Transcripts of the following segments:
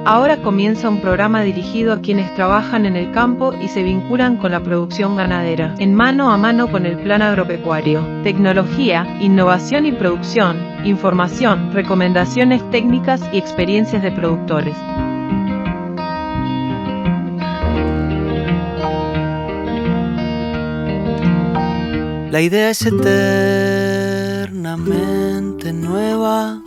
Ahora comienza un programa dirigido a quienes trabajan en el campo y se vinculan con la producción ganadera, en mano a mano con el plan agropecuario. Tecnología, innovación y producción, información, recomendaciones técnicas y experiencias de productores. La idea es eternamente nueva.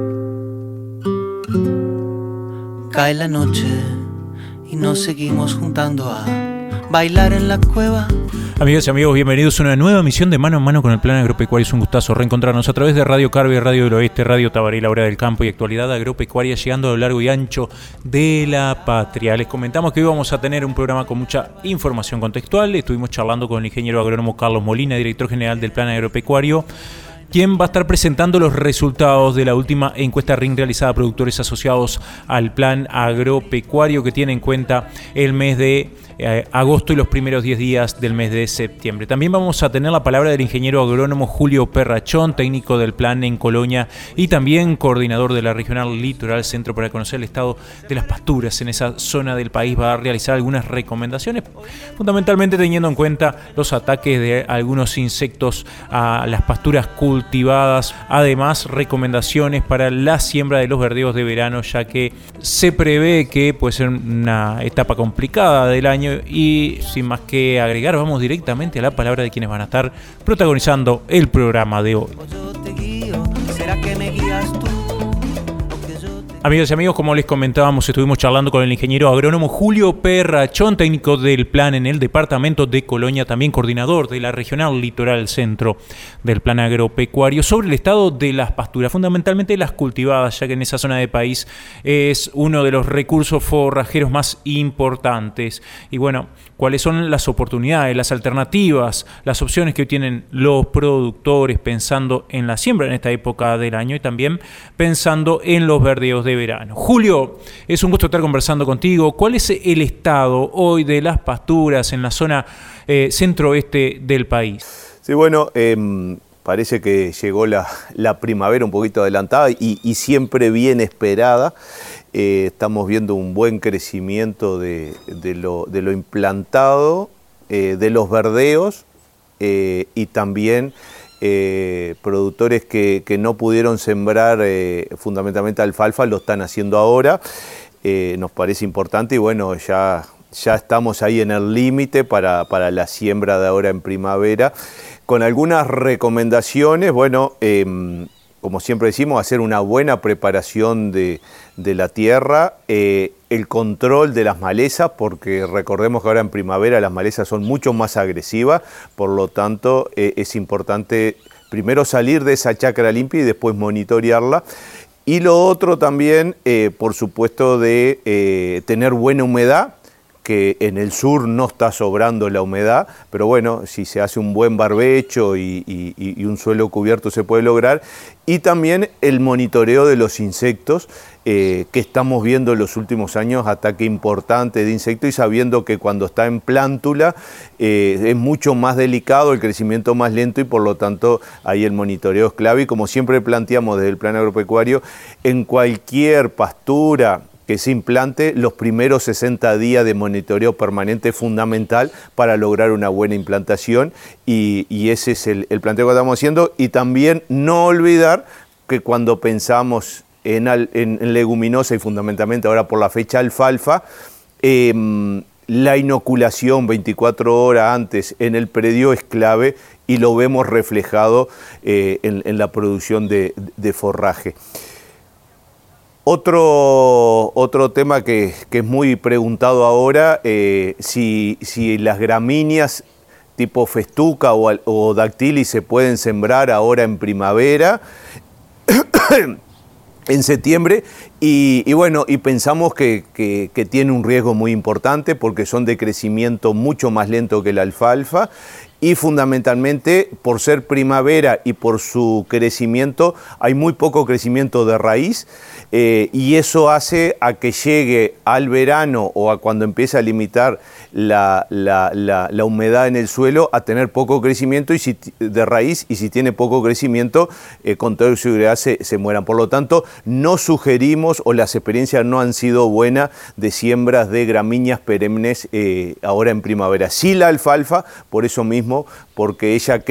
Cae la noche y nos seguimos juntando a bailar en la cueva. Amigas y amigos, bienvenidos a una nueva emisión de Mano a Mano con el Plan Agropecuario. Es un gustazo reencontrarnos a través de Radio Carve, Radio del Oeste, Radio Tabaré, La Hora del Campo y Actualidad Agropecuaria, llegando a lo largo y ancho de la patria. Les comentamos que hoy vamos a tener un programa con mucha información contextual. Estuvimos charlando con el ingeniero agrónomo Carlos Molina, director general del Plan Agropecuario, quien va a estar presentando los resultados de la última encuesta RIN realizada a productores asociados al Plan Agropecuario, que tiene en cuenta el mes de agosto y los primeros 10 días del mes de septiembre. También vamos a tener la palabra del ingeniero agrónomo Julio Perrachón, técnico del plan en Colonia y también coordinador de la Regional Litoral Centro, para conocer el estado de las pasturas en esa zona del país. Va a realizar algunas recomendaciones, fundamentalmente teniendo en cuenta los ataques de algunos insectos a las pasturas cultivadas. Además, recomendaciones para la siembra de los verdeos de verano, ya que se prevé que puede ser una etapa complicada del año. Y sin más que agregar, vamos directamente a la palabra de quienes van a estar protagonizando el programa de hoy. Amigas y amigos, como les comentábamos, estuvimos charlando con el ingeniero agrónomo Julio Perrachón, técnico del plan en el departamento de Colonia, también coordinador de la Regional Litoral Centro del Plan Agropecuario, sobre el estado de las pasturas, fundamentalmente las cultivadas, ya que en esa zona del país es uno de los recursos forrajeros más importantes. Y bueno, cuáles son las oportunidades, las alternativas, las opciones que tienen los productores pensando en la siembra en esta época del año y también pensando en los verdeos de verano. Julio, es un gusto estar conversando contigo. ¿Cuál es el estado hoy de las pasturas en la zona centro-oeste del país? Sí, bueno, parece que llegó la primavera un poquito adelantada y siempre bien esperada. Estamos viendo un buen crecimiento de lo implantado, de los verdeos y también productores que no pudieron sembrar fundamentalmente alfalfa, lo están haciendo ahora. Nos parece importante y bueno, ya estamos ahí en el límite para la siembra de ahora en primavera, con algunas recomendaciones. Bueno, como siempre decimos, hacer una buena preparación de la tierra, el control de las malezas, porque recordemos que ahora en primavera las malezas son mucho más agresivas, por lo tanto es importante primero salir de esa chacra limpia y después monitorearla. Y lo otro también, por supuesto, de tener buena humedad, que en el sur no está sobrando la humedad, pero bueno, si se hace un buen barbecho y un suelo cubierto se puede lograr. Y también el monitoreo de los insectos, que estamos viendo en los últimos años, ataque importante de insectos, y sabiendo que cuando está en plántula es mucho más delicado, el crecimiento más lento, y por lo tanto ahí el monitoreo es clave. Y como siempre planteamos desde el Plan Agropecuario, en cualquier pastura que se implante, los primeros 60 días de monitoreo permanente es fundamental para lograr una buena implantación, y ese es el planteo que estamos haciendo. Y también no olvidar que cuando pensamos en leguminosa y fundamentalmente ahora por la fecha alfalfa, la inoculación 24 horas antes en el predio es clave y lo vemos reflejado en la producción de forraje. Otro tema que es muy preguntado ahora, si las gramíneas tipo festuca o dactilis se pueden sembrar ahora en primavera, en septiembre, y bueno, y pensamos que tiene un riesgo muy importante porque son de crecimiento mucho más lento que la alfalfa, y fundamentalmente por ser primavera y por su crecimiento hay muy poco crecimiento de raíz, y eso hace a que llegue al verano o a cuando empieza a limitar la humedad en el suelo a tener poco crecimiento de raíz, y si tiene poco crecimiento, con toda seguridad se mueran. Por lo tanto, no sugerimos, o las experiencias no han sido buenas de siembras de gramíneas perennes ahora en primavera. Sí la alfalfa, por eso mismo, porque ella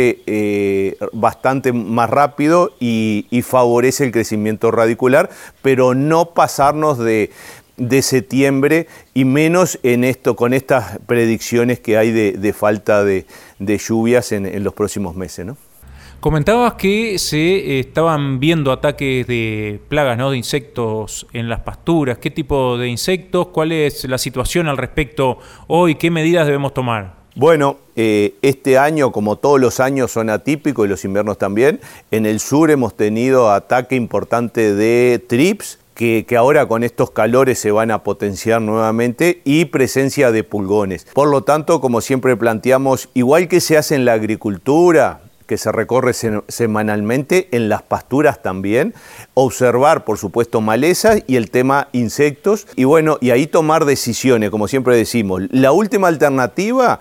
crece bastante más rápido y favorece el crecimiento radicular, pero no pasarnos de septiembre, y menos con estas predicciones que hay de falta de lluvias en los próximos meses, ¿no? Comentabas que se estaban viendo ataques de plagas, ¿no?, de insectos en las pasturas. ¿Qué tipo de insectos? ¿Cuál es la situación al respecto hoy? ¿Qué medidas debemos tomar? Bueno, este año, como todos los años, son atípicos, y los inviernos también. En el sur hemos tenido ataque importante de trips, que ahora con estos calores se van a potenciar nuevamente, y presencia de pulgones. Por lo tanto, como siempre planteamos, igual que se hace en la agricultura, que se recorre semanalmente, en las pasturas también, observar, por supuesto, malezas y el tema insectos, y bueno, y ahí tomar decisiones, como siempre decimos. La última alternativa,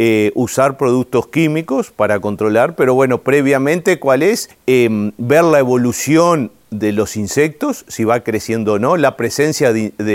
usar productos químicos para controlar, pero bueno, previamente, ¿cuál es? Ver la evolución de los insectos, si va creciendo o no, la presencia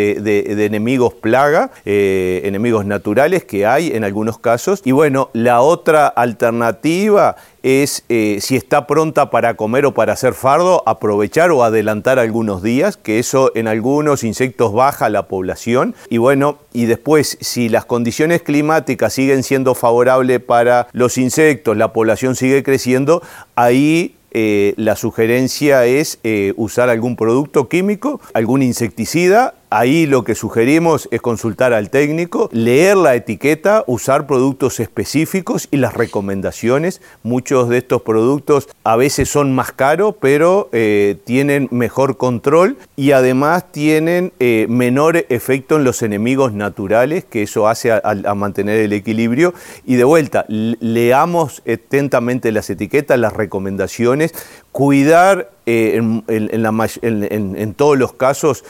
de enemigos plaga, enemigos naturales que hay en algunos casos. Y bueno, la otra alternativa es, si está pronta para comer o para hacer fardo, aprovechar o adelantar algunos días, que eso en algunos insectos baja la población. Y bueno, y después, si las condiciones climáticas siguen siendo favorables para los insectos, la población sigue creciendo, ahí la sugerencia es usar algún producto químico, algún insecticida. Ahí lo que sugerimos es consultar al técnico, leer la etiqueta, usar productos específicos y las recomendaciones. Muchos de estos productos a veces son más caros, pero tienen mejor control, y además tienen menor efecto en los enemigos naturales, que eso hace a mantener el equilibrio. Y de vuelta, leamos atentamente las etiquetas, las recomendaciones, cuidar en todos los casos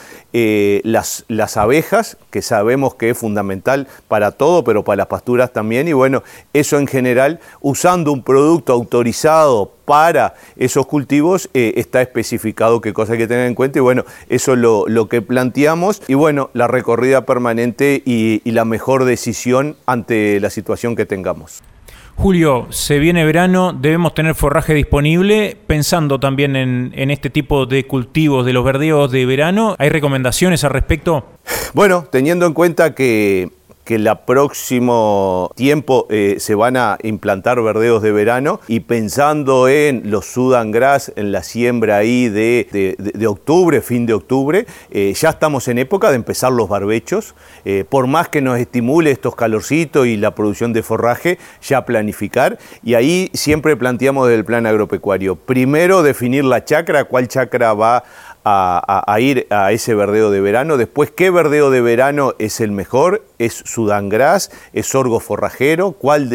las abejas, que sabemos que es fundamental para todo, pero para las pasturas también. Y bueno, eso en general, usando un producto autorizado para esos cultivos, está especificado qué cosa hay que tener en cuenta. Y bueno, eso es lo que planteamos. Y bueno, la recorrida permanente y la mejor decisión ante la situación que tengamos. Julio, se viene verano, debemos tener forraje disponible, pensando también en este tipo de cultivos de los verdeos de verano. ¿Hay recomendaciones al respecto? Bueno, teniendo en cuenta que el próximo tiempo se van a implantar verdeos de verano, y pensando en los Sudan Grass, en la siembra ahí de octubre, fin de octubre, ya estamos en época de empezar los barbechos. Por más que nos estimule estos calorcitos y la producción de forraje, ya planificar. Y ahí siempre planteamos del plan agropecuario, primero definir la chacra, cuál chacra va a ir a ese verdeo de verano. Después, ¿qué verdeo de verano es el mejor? ¿Es Sudan Grass? ¿Es sorgo forrajero? ¿Cuál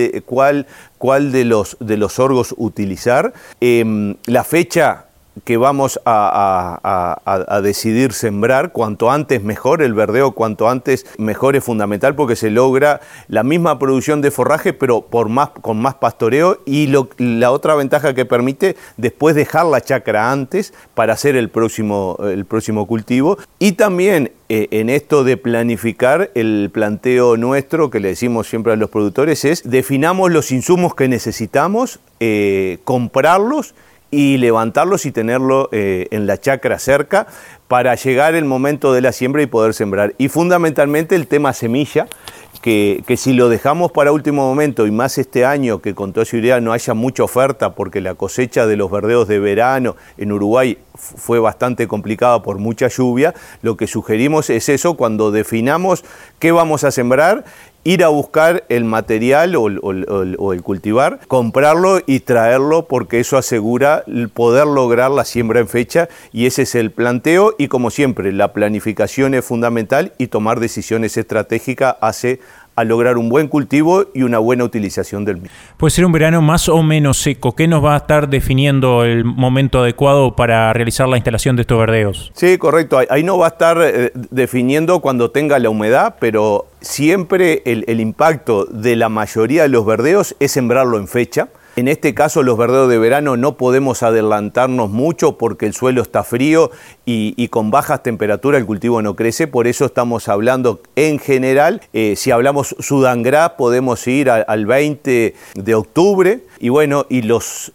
de los sorgos utilizar? La fecha que vamos a decidir sembrar, cuanto antes mejor. El verdeo cuanto antes mejor es fundamental, porque se logra la misma producción de forraje, pero con más pastoreo, y la otra ventaja que permite después dejar la chacra antes para hacer el próximo cultivo. Y también en esto de planificar el planteo nuestro, que le decimos siempre a los productores, es definamos los insumos que necesitamos, comprarlos y levantarlos y tenerlo en la chacra cerca para llegar el momento de la siembra y poder sembrar. Y fundamentalmente el tema semilla, que si lo dejamos para último momento, y más este año que con toda seguridad no haya mucha oferta, porque la cosecha de los verdeos de verano en Uruguay fue bastante complicada por mucha lluvia, lo que sugerimos es eso: cuando definamos qué vamos a sembrar, ir a buscar el material o el cultivar, comprarlo y traerlo, porque eso asegura poder lograr la siembra en fecha, y ese es el planteo. Y como siempre, la planificación es fundamental, y tomar decisiones estratégicas hace a lograr un buen cultivo y una buena utilización del mismo. Puede ser un verano más o menos seco. ¿Qué nos va a estar definiendo el momento adecuado para realizar la instalación de estos verdeos? Sí, correcto. Ahí no va a estar definiendo cuando tenga la humedad, pero siempre el impacto de la mayoría de los verdeos es sembrarlo en fecha. En este caso, los verdeos de verano no podemos adelantarnos mucho porque el suelo está frío y con bajas temperaturas el cultivo no crece. Por eso estamos hablando en general, si hablamos Sudangrá, podemos ir al 20 de octubre. Y bueno, y los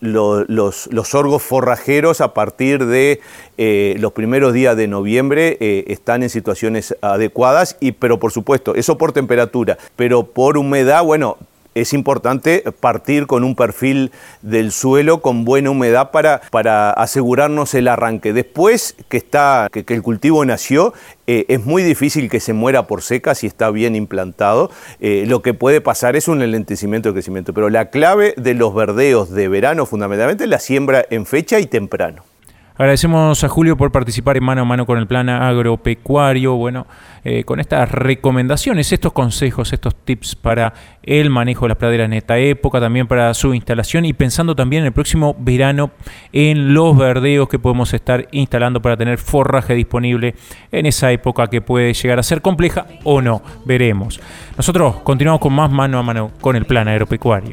sorgos forrajeros a partir de los primeros días de noviembre están en situaciones adecuadas, pero por supuesto, eso por temperatura, pero por humedad, bueno, es importante partir con un perfil del suelo con buena humedad para asegurarnos el arranque. Después que el cultivo nació, es muy difícil que se muera por seca si está bien implantado. Lo que puede pasar es un enlentecimiento de crecimiento, pero la clave de los verdeos de verano fundamentalmente es la siembra en fecha y temprano. Agradecemos a Julio por participar en Mano a Mano con el Plan Agropecuario. Bueno, con estas recomendaciones, estos consejos, estos tips para el manejo de las praderas en esta época, también para su instalación y pensando también en el próximo verano en los verdeos que podemos estar instalando para tener forraje disponible en esa época que puede llegar a ser compleja o no, veremos. Nosotros continuamos con más Mano a Mano con el Plan Agropecuario.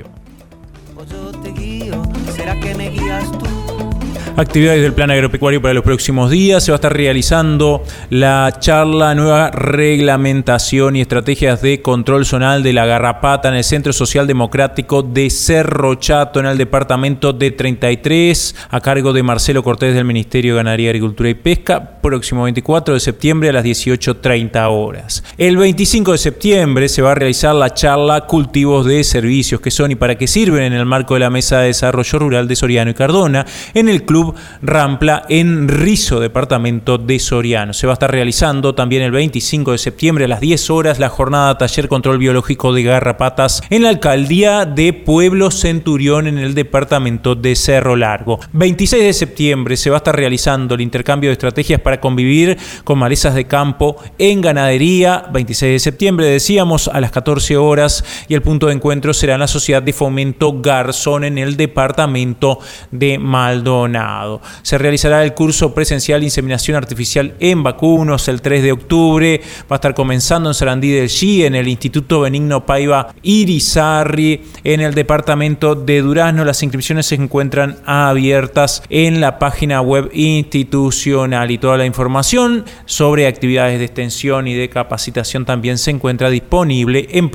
Yo te guío, ¿será que me guías tú? Actividades del Plan Agropecuario para los próximos días. Se va a estar realizando la charla Nueva Reglamentación y Estrategias de Control Zonal de la Garrapata en el Centro Social Democrático de Cerro Chato, en el departamento de 33, a cargo de Marcelo Cortés del Ministerio de Ganadería, Agricultura y Pesca, próximo 24 de septiembre a las 18:30 horas. El 25 de septiembre se va a realizar la charla Cultivos de Servicios, qué son y para qué sirven, en el marco de la Mesa de Desarrollo Rural de Soriano y Cardona, en el Club Rampla en Rizo, departamento de Soriano. Se va a estar realizando también el 25 de septiembre a las 10 horas la jornada Taller Control Biológico de Garrapatas en la Alcaldía de Pueblo Centurión, en el departamento de Cerro Largo. 26 de septiembre se va a estar realizando el intercambio de estrategias para convivir con malezas de campo en ganadería. 26 de septiembre, decíamos, a las 14 horas, y el punto de encuentro será en la Sociedad de Fomento Garzón en el departamento de Maldonado. Se realizará el curso presencial Inseminación Artificial en Vacunos el 3 de octubre. Va a estar comenzando en Sarandí del Chi, en el Instituto Benigno Paiva Irizarry, en el departamento de Durazno. Las inscripciones se encuentran abiertas en la página web institucional y toda la información sobre actividades de extensión y de capacitación también se encuentra disponible en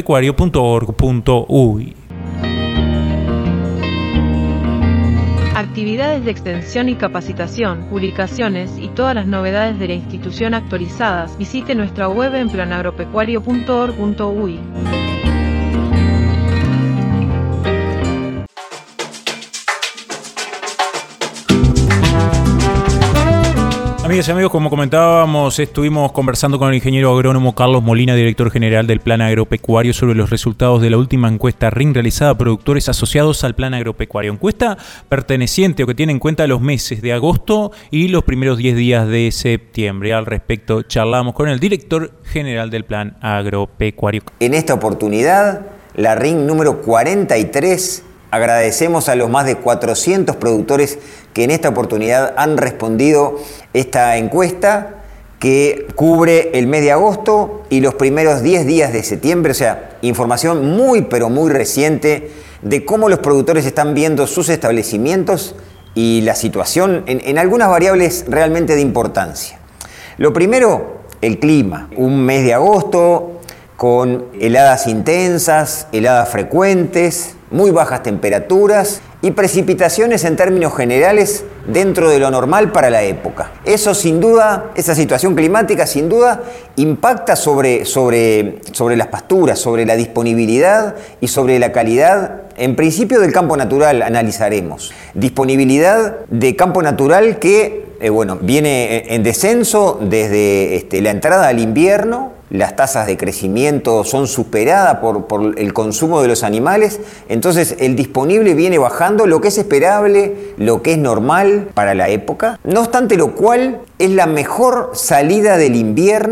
planagropecuario.org.uy. Actividades de extensión y capacitación, publicaciones y todas las novedades de la institución actualizadas, visite nuestra web en planagropecuario.org.uy. Amigas y amigos, como comentábamos, estuvimos conversando con el ingeniero agrónomo Carlos Molina, director general del Plan Agropecuario, sobre los resultados de la última encuesta RIN realizada a productores asociados al Plan Agropecuario. Encuesta perteneciente o que tiene en cuenta los meses de agosto y los primeros 10 días de septiembre. Al respecto, charlamos con el director general del Plan Agropecuario. En esta oportunidad, la RIN número 43. Agradecemos a los más de 400 productores que en esta oportunidad han respondido esta encuesta que cubre el mes de agosto y los primeros 10 días de septiembre, o sea, información muy pero muy reciente de cómo los productores están viendo sus establecimientos y la situación en algunas variables realmente de importancia. Lo primero, el clima. Un mes de agosto con heladas intensas, heladas frecuentes, muy bajas temperaturas y precipitaciones en términos generales dentro de lo normal para la época. Eso sin duda, esa situación climática sin duda impacta sobre las pasturas, sobre la disponibilidad y sobre la calidad, en principio del campo natural analizaremos. Disponibilidad de campo natural que viene en descenso desde la entrada al invierno. Las tasas de crecimiento son superadas por el consumo de los animales, entonces el disponible viene bajando, lo que es esperable, lo que es normal para la época. No obstante lo cual, es la mejor salida del invierno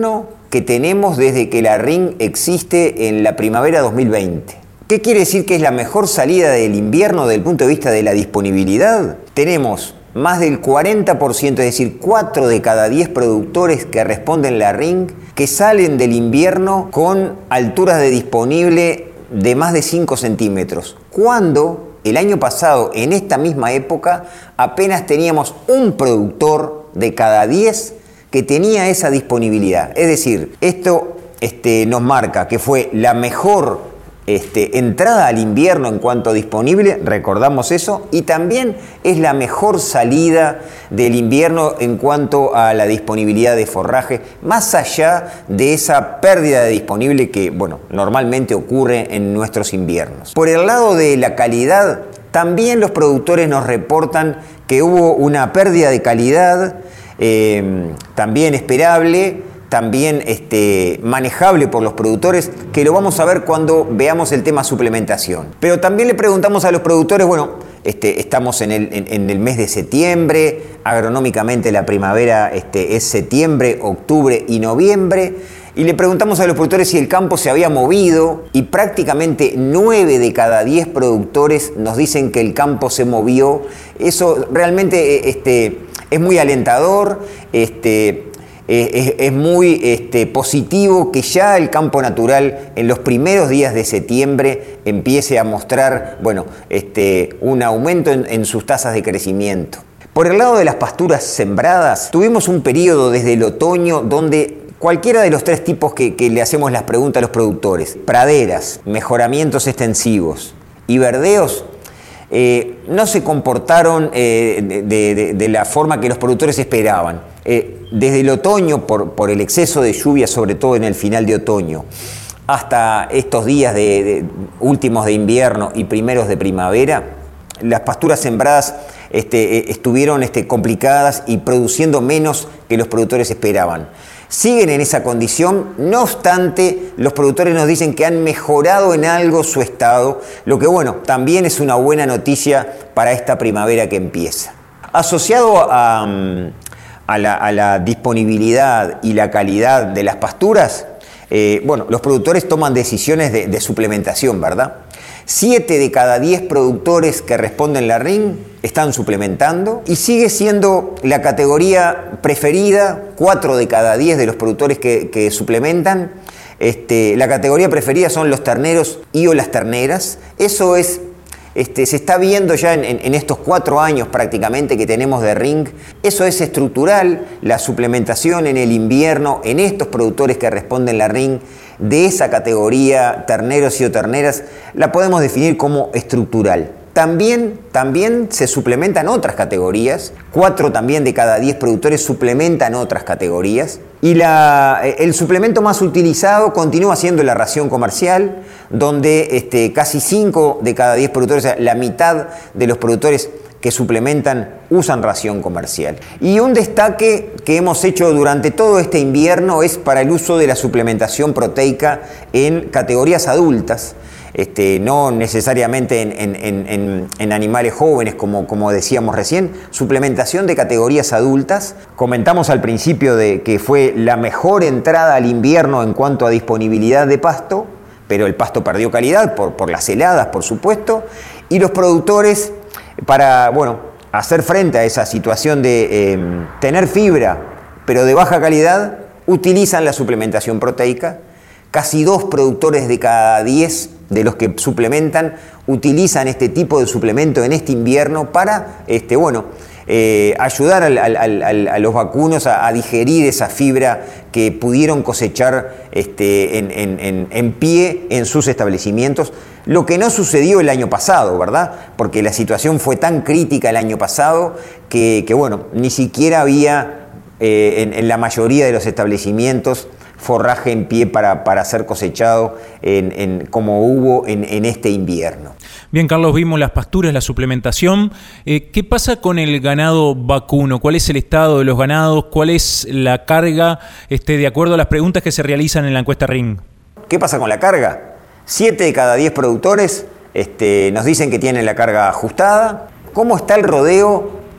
que tenemos desde que la RING existe en la primavera 2020. ¿Qué quiere decir que es la mejor salida del invierno desde el punto de vista de la disponibilidad? Tenemos más del 40%, es decir, 4 de cada 10 productores que responden la RING, que salen del invierno con alturas de disponible de más de 5 centímetros. Cuando el año pasado, en esta misma época, apenas teníamos un productor de cada 10 que tenía esa disponibilidad. Es decir, esto nos marca que fue la mejor entrada al invierno en cuanto a disponible, recordamos eso, y también es la mejor salida del invierno en cuanto a la disponibilidad de forraje, más allá de esa pérdida de disponible que, bueno, normalmente ocurre en nuestros inviernos. Por el lado de la calidad, también los productores nos reportan que hubo una pérdida de calidad, también esperable, también manejable por los productores, que lo vamos a ver cuando veamos el tema suplementación. Pero también le preguntamos a los productores, bueno, estamos en el mes de septiembre, agronómicamente la primavera es septiembre, octubre y noviembre, y le preguntamos a los productores si el campo se había movido, y prácticamente 9 de cada 10 productores nos dicen que el campo se movió. Eso realmente es muy alentador, es muy positivo que ya el campo natural en los primeros días de septiembre empiece a mostrar, bueno, un aumento en sus tasas de crecimiento. Por el lado de las pasturas sembradas, tuvimos un periodo desde el otoño donde cualquiera de los 3 tipos que le hacemos las preguntas a los productores, praderas, mejoramientos extensivos y verdeos, no se comportaron de la forma que los productores esperaban. Desde el otoño, por el exceso de lluvia, sobre todo en el final de otoño, hasta estos días últimos de invierno y primeros de primavera, las pasturas sembradas estuvieron complicadas y produciendo menos que los productores esperaban. Siguen en esa condición, no obstante, los productores nos dicen que han mejorado en algo su estado, lo que, bueno, también es una buena noticia para esta primavera que empieza. Asociado a la disponibilidad y la calidad de las pasturas, los productores toman decisiones de suplementación, ¿verdad? 7 de cada 10 productores que responden la RING están suplementando y sigue siendo la categoría preferida. 4 de cada 10 de los productores que suplementan, la categoría preferida son los terneros y o las terneras. Eso es se está viendo ya en estos 4 años prácticamente que tenemos de RING. Eso es estructural, la suplementación en el invierno en estos productores que responden la RING de esa categoría, terneros y o terneras, la podemos definir como estructural. También se suplementan otras categorías, 4 también de cada 10 productores suplementan otras categorías, y el suplemento más utilizado continúa siendo la ración comercial, donde casi 5 de cada 10 productores, o sea, la mitad de los productores que suplementan usan ración comercial. Y un destaque que hemos hecho durante todo este invierno es para el uso de la suplementación proteica en categorías adultas, no necesariamente en animales jóvenes, como decíamos recién, suplementación de categorías adultas. Comentamos al principio de que fue la mejor entrada al invierno en cuanto a disponibilidad de pasto, pero el pasto perdió calidad por las heladas, por supuesto, y los productores, para hacer frente a esa situación de tener fibra, pero de baja calidad, utilizan la suplementación proteica. Casi 2 productores de cada 10 de los que suplementan utilizan este tipo de suplemento en este invierno para ayudar a los vacunos a digerir esa fibra que pudieron cosechar en pie en sus establecimientos, lo que no sucedió el año pasado, ¿verdad? Porque la situación fue tan crítica el año pasado que ni siquiera había en la mayoría de los establecimientos forraje en pie para ser cosechado como hubo en este invierno. Bien, Carlos, vimos las pasturas, la suplementación. ¿Qué pasa con el ganado vacuno? ¿Cuál es el estado de los ganados? ¿Cuál es la carga de acuerdo a las preguntas que se realizan en la encuesta RING? ¿Qué pasa con la carga? 7 de cada 10 productores nos dicen que tienen la carga ajustada. ¿Cómo está el rodeo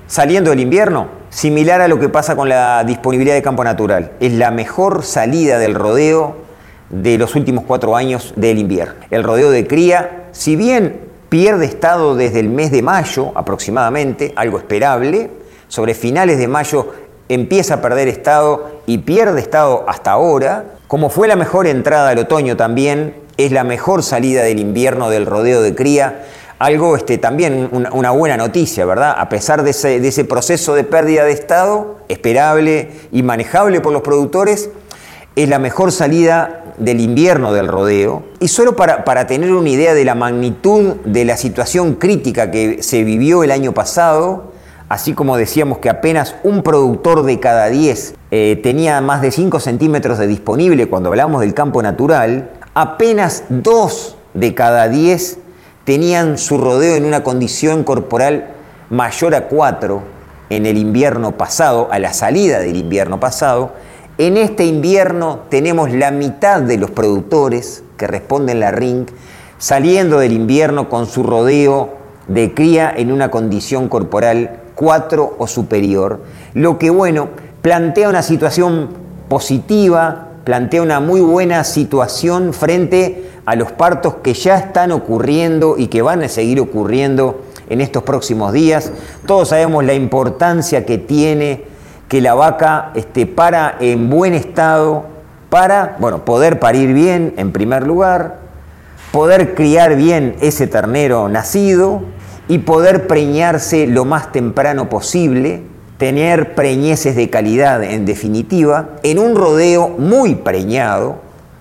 saliendo del invierno, similar a lo que pasa con la disponibilidad de campo natural. Es la mejor salida del rodeo de los últimos 4 años del invierno. El rodeo de cría, si bien pierde estado desde el mes de mayo aproximadamente, algo esperable, sobre finales de mayo empieza a perder estado y pierde estado hasta ahora. Como fue la mejor entrada al otoño también, es la mejor salida del invierno del rodeo de cría. Algo también una buena noticia, ¿verdad? A pesar de ese proceso de pérdida de estado, esperable y manejable por los productores, es la mejor salida del invierno del rodeo. Y solo para tener una idea de la magnitud de la situación crítica que se vivió el año pasado, así como decíamos que apenas un productor de cada 10 tenía más de 5 centímetros de disponible cuando hablamos del campo natural, apenas 2 de cada 10 tenían su rodeo en una condición corporal mayor a 4 en el invierno pasado, a la salida del invierno pasado. En este invierno tenemos la mitad de los productores que responden la RINC saliendo del invierno con su rodeo de cría en una condición corporal 4 o superior, lo que plantea una situación positiva, plantea una muy buena situación frente a los partos que ya están ocurriendo y que van a seguir ocurriendo en estos próximos días. Todos sabemos la importancia que tiene que la vaca para en buen estado para poder parir bien en primer lugar, poder criar bien ese ternero nacido y poder preñarse lo más temprano posible, tener preñeces de calidad en definitiva, en un rodeo muy preñado.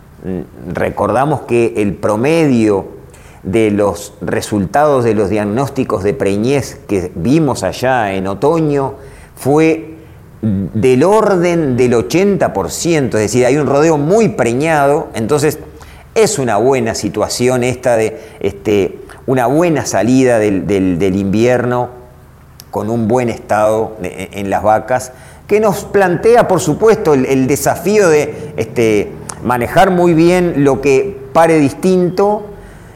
Recordamos que el promedio de los resultados de los diagnósticos de preñez que vimos allá en otoño fue del orden del 80%, es decir, hay un rodeo muy preñado, entonces es una buena situación esta de una buena salida del invierno con un buen estado en las vacas, que nos plantea, por supuesto, el desafío de manejar muy bien lo que pare distinto,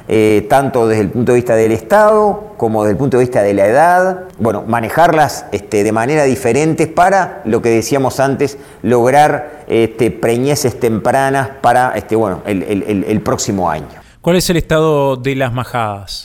tanto desde el punto de vista del estado como desde el punto de vista de la edad, manejarlas de manera diferente para, lo que decíamos antes, lograr preñeces tempranas para el próximo año. ¿Cuál es el estado de las majadas?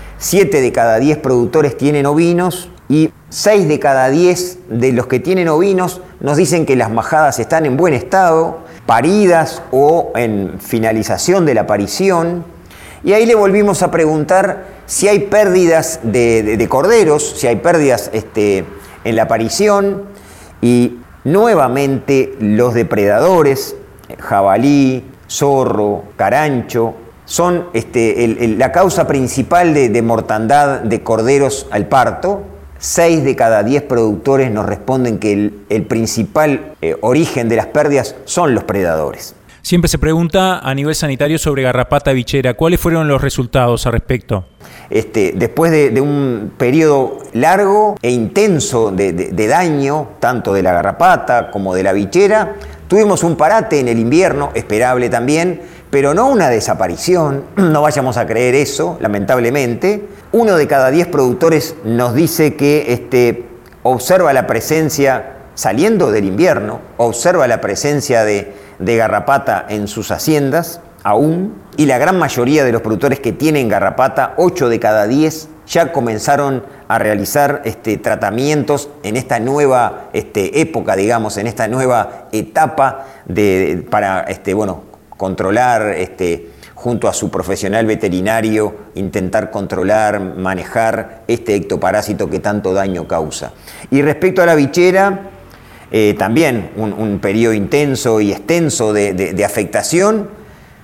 7 de cada 10 productores tienen ovinos y 6 de cada 10 de los que tienen ovinos nos dicen que las majadas están en buen estado, paridas o en finalización de la parición. Y ahí le volvimos a preguntar si hay pérdidas de corderos, si hay pérdidas en la parición, y nuevamente los depredadores, jabalí, zorro, carancho, son la causa principal de mortandad de corderos al parto. 6 de cada 10 productores nos responden que el principal origen de las pérdidas son los predadores. Siempre se pregunta a nivel sanitario sobre garrapata bichera. ¿Cuáles fueron los resultados al respecto? Después de un periodo largo e intenso de daño, tanto de la garrapata como de la bichera, tuvimos un parate en el invierno, esperable también, pero no una desaparición, no vayamos a creer eso, lamentablemente. 1 de cada 10 productores nos dice que observa la presencia, saliendo del invierno, observa la presencia de garrapata en sus haciendas aún, y la gran mayoría de los productores que tienen garrapata, 8 de cada 10, ya comenzaron a realizar tratamientos en esta nueva época, digamos, en esta nueva etapa para controlar junto a su profesional veterinario, intentar controlar, manejar este ectoparásito que tanto daño causa. Y respecto a la bichera, también un periodo intenso y extenso de afectación.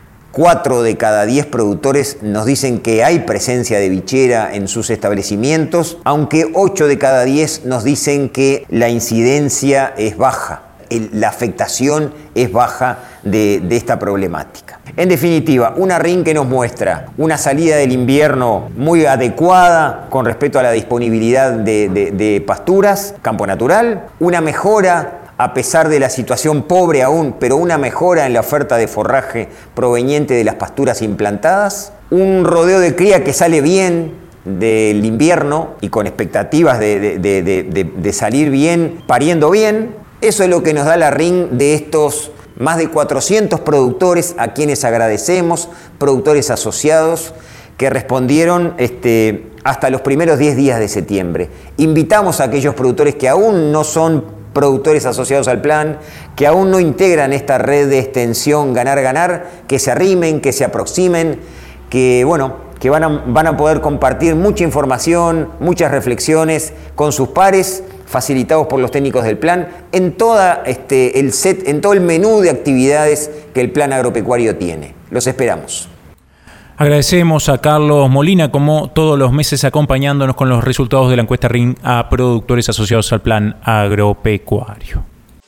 4 de cada 10 productores nos dicen que hay presencia de bichera en sus establecimientos, aunque 8 de cada 10 nos dicen que la incidencia es baja, la afectación es baja de esta problemática. En definitiva, una RIN que nos muestra una salida del invierno muy adecuada con respecto a la disponibilidad de pasturas, campo natural, una mejora a pesar de la situación pobre aún, pero una mejora en la oferta de forraje proveniente de las pasturas implantadas, un rodeo de cría que sale bien, del invierno y con expectativas de salir bien, pariendo bien. Eso es lo que nos da la RIN de estos más de 400 productores a quienes agradecemos, productores asociados que respondieron hasta los primeros 10 días de septiembre. Invitamos a aquellos productores que aún no son productores asociados al plan, que aún no integran esta red de extensión Ganar-Ganar, que se arrimen, que se aproximen, que van a poder compartir mucha información, muchas reflexiones con sus pares, facilitados por los técnicos del plan, en todo el menú de actividades que el plan agropecuario tiene. Los esperamos. Agradecemos a Carlos Molina, como todos los meses, acompañándonos con los resultados de la encuesta RIN a productores asociados al plan agropecuario.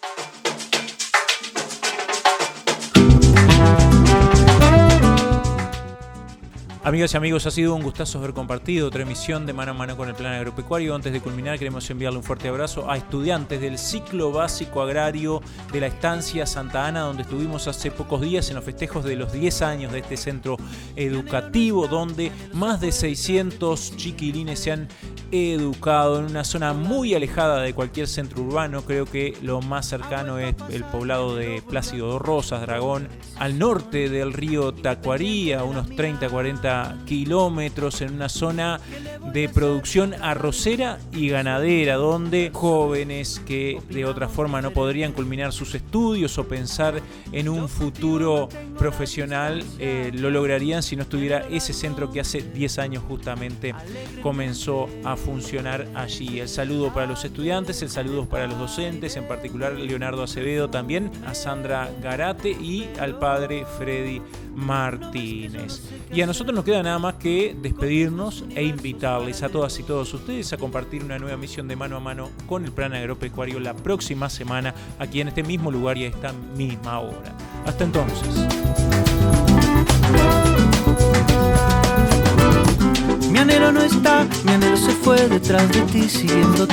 Amigas y amigos, ha sido un gustazo haber compartido otra emisión de Mano a Mano con el Plan Agropecuario. Antes de culminar, queremos enviarle un fuerte abrazo a estudiantes del ciclo básico agrario de la estancia Santa Ana, donde estuvimos hace pocos días en los festejos de los 10 años de este centro educativo, donde más de 600 chiquilines se han educado en una zona muy alejada de cualquier centro urbano. Creo que lo más cercano es el poblado de Plácido Rosas, Dragón, al norte del río Tacuarí, a unos 30-40 kilómetros, en una zona de producción arrocera y ganadera, donde jóvenes que de otra forma no podrían culminar sus estudios o pensar en un futuro profesional lo lograrían si no estuviera ese centro que hace 10 años justamente comenzó a funcionar allí. El saludo para los estudiantes, el saludo para los docentes, en particular Leonardo Acevedo, también a Sandra Garate y al padre Freddy Martínez. Y a nosotros nos queda nada más que despedirnos e invitarles a todas y todos ustedes a compartir una nueva emisión de Mano a Mano con el Plan Agropecuario la próxima semana, aquí en este mismo lugar y a esta misma hora. Hasta entonces. Mi anhelo no está, mi anhelo se fue detrás de ti, siguiéndote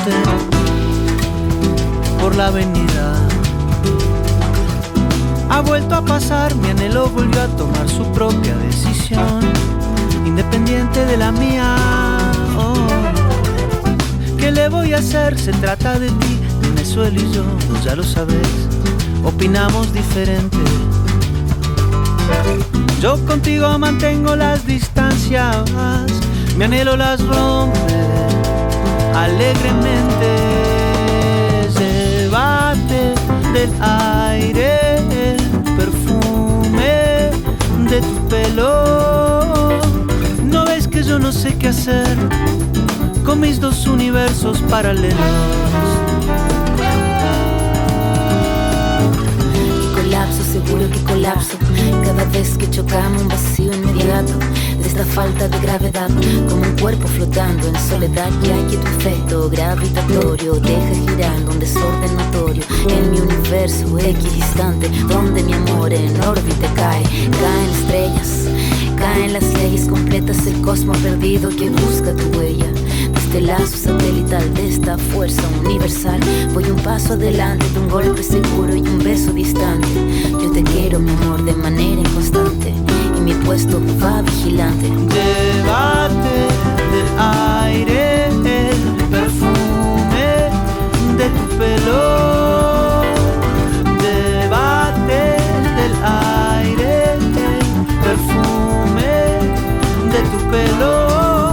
por la avenida. Ha vuelto a pasar, mi anhelo volvió a tomar su propia decisión, independiente de la mía. Oh, ¿qué le voy a hacer? Se trata de ti, dime eso él y yo, pues ya lo sabes, opinamos diferente. Yo contigo mantengo las distancias, mi anhelo las rompe alegremente. Llévate del aire el perfume de tu pelo. ¿No ves que yo no sé qué hacer con mis dos universos paralelos? Colapso, seguro que colapso. Cada vez que chocamos un vacío inmediato de esta falta de gravedad, como un cuerpo flotando en soledad. Ya que tu efecto gravitatorio deja girando un desorden notorio en mi universo equidistante, donde mi amor en órbita cae. Caen estrellas, caen las leyes completas, el cosmos perdido que busca tu huella. Este lazo satelital de esta fuerza universal, voy un paso adelante de un golpe seguro y un beso distante. Yo te quiero, mi amor, de manera inconstante, y mi puesto va vigilante. Llévate del aire el perfume de tu pelo. Llévate del aire el perfume de tu pelo.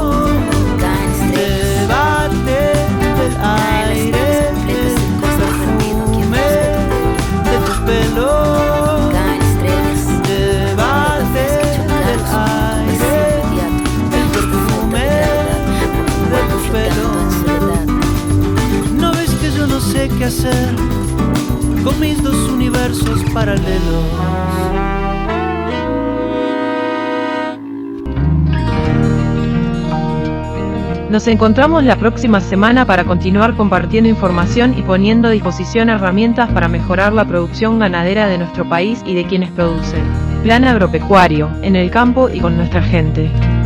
¿Qué hacer con mis dos universos paralelos? Nos encontramos la próxima semana para continuar compartiendo información y poniendo a disposición herramientas para mejorar la producción ganadera de nuestro país y de quienes producen. Plan Agropecuario, en el campo y con nuestra gente.